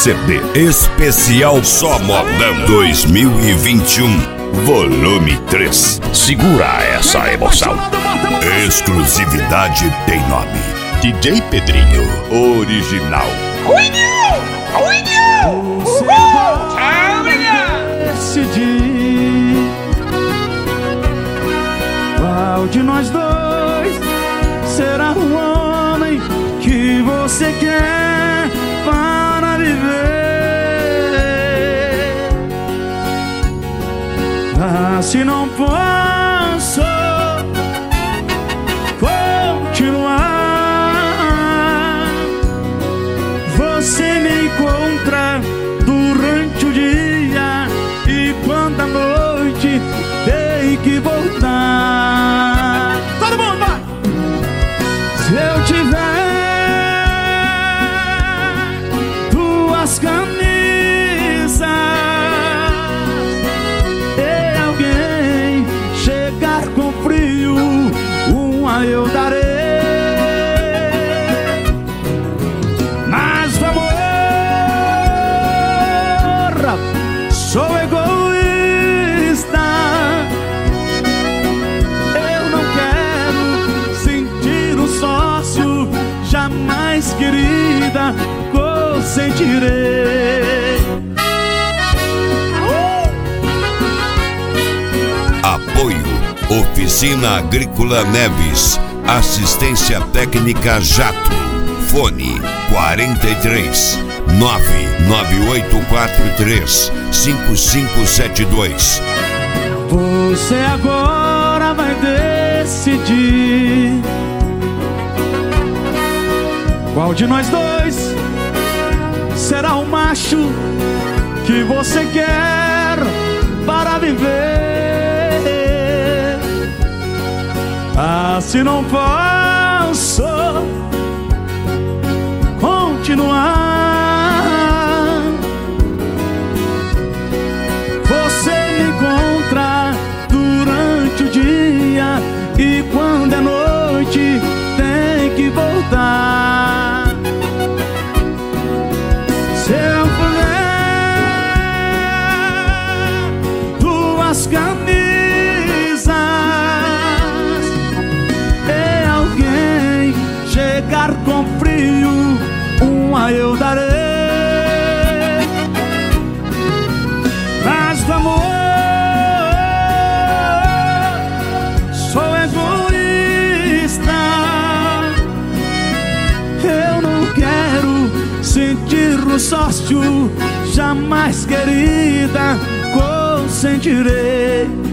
CD especial Só Modão 2021, volume 3. Segura essa emoção. Exclusividade tem nome: DJ Pedrinho Original. Decidi qual de nós dois será o homem que você quer para viver. Ah, se não posso continuar, você me encontra durante o dia e quando a noite tem que voltar. Todo mundo vai! Se eu tiver duas camisas e alguém chegar com frio, uma eu darei. Mas amor, sou egoísta, eu não quero sentir um sócio, jamais, querida, consentirei. Apoio Oficina Agrícola Neves, assistência técnica Jato. Fone 43 99843 5572. Você agora vai decidir qual de nós dois será o macho que você quer para viver. Ah, se não posso continuar, você me encontra durante o dia e quando é noite tem que voltar. Se eu puder duas camisas e alguém chegar com frio, uma eu darei. Mas do amor, sou egoísta, eu não quero sentir o sócio, jamais, querida, consentirei.